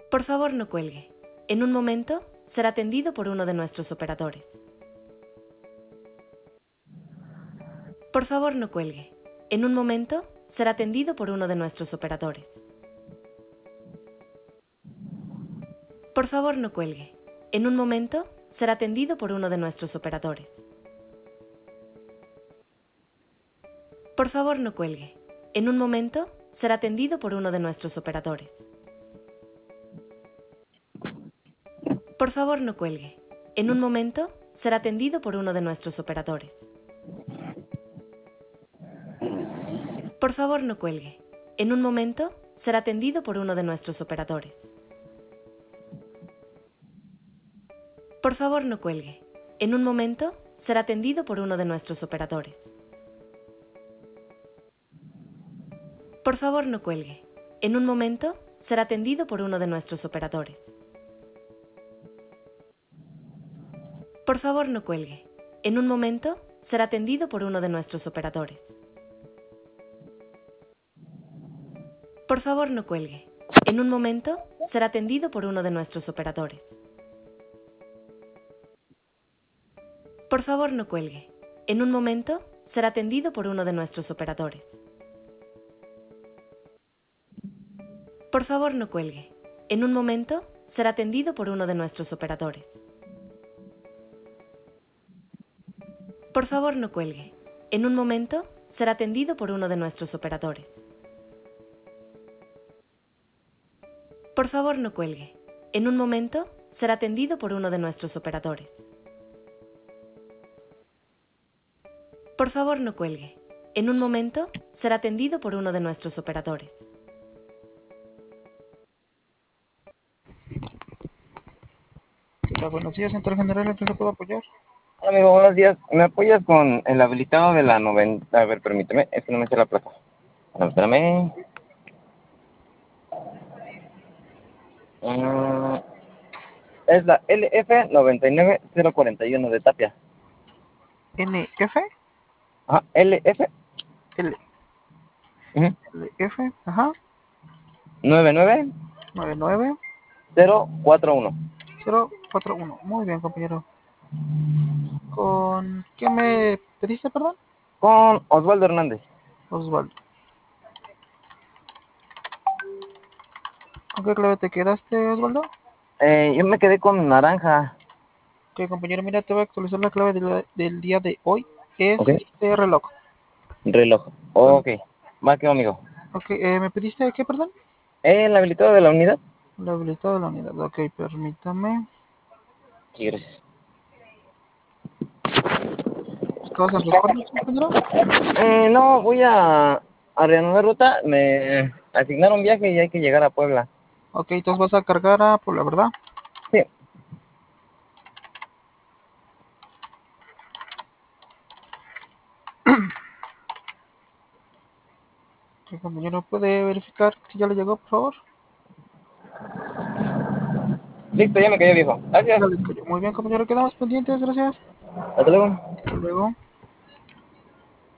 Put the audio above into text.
Por favor, no cuelgue. En un momento, será atendido por uno de nuestros operadores. Por favor, no cuelgue. En un momento, será atendido por uno de nuestros operadores. Por favor, no cuelgue. En un momento, será atendido por uno de nuestros operadores. Por favor, no cuelgue. En un momento, será atendido por uno de nuestros operadores. Por favor, no cuelgue. En un momento, será atendido por uno de nuestros operadores. Por favor, no cuelgue. En un momento, será atendido por uno de nuestros operadores. Por favor, no cuelgue. En un momento, será atendido por uno de nuestros operadores. Por favor, no cuelgue. En un momento, será atendido por uno de nuestros operadores. Por favor, no cuelgue. En un momento, será atendido por uno de nuestros operadores. Por favor, no cuelgue. En un momento, será atendido por uno de nuestros operadores. Por favor, no cuelgue. En un momento, será atendido por uno de nuestros operadores. Por favor, no cuelgue. En un momento, será atendido por uno de nuestros operadores. Por favor, no cuelgue. En un momento, será atendido por uno de nuestros operadores. Por favor, no cuelgue. En un momento, será atendido por uno de nuestros operadores. Por favor, no cuelgue. En un momento, será atendido por uno de nuestros operadores. ¿Qué tal? Buenos días, Central General, ¿en qué le puedo apoyar? Hola, amigo, buenos días. ¿Me apoyas con el habilitado de la 90? A ver, permíteme, es que no me sé la placa. A ver, espérame. Es la LF 99041 de Tapia. NF, Ajá, LF. L, Uh LF, ajá, 99041. 99041. Muy bien, compañero. ¿Con qué me pediste, perdón? Con Osvaldo Hernández. Osvaldo. ¿Con qué clave te quedaste, Osvaldo? Yo me quedé con naranja. Ok, compañero, mira, te voy a actualizar la clave del día de hoy. Es Ok. reloj. Reloj. Ok. Va, que amigo. Ok, ¿me pediste qué, perdón? El habilitado de la unidad. La habilitada de la unidad. Ok, permítame. Sí, gracias. ¿Estabas en respaldo, compañero? No, voy a reanudar ruta. Me asignaron viaje y hay que llegar a Puebla. Ok, entonces vas a cargar a por la verdad. Sí. Ok, compañero, ¿puede verificar si ya le llegó, por favor? Listo, ya me cayó, viejo. Gracias. Ya les cayó. Muy bien, compañero, quedamos pendientes, gracias. Hasta luego. Hasta luego.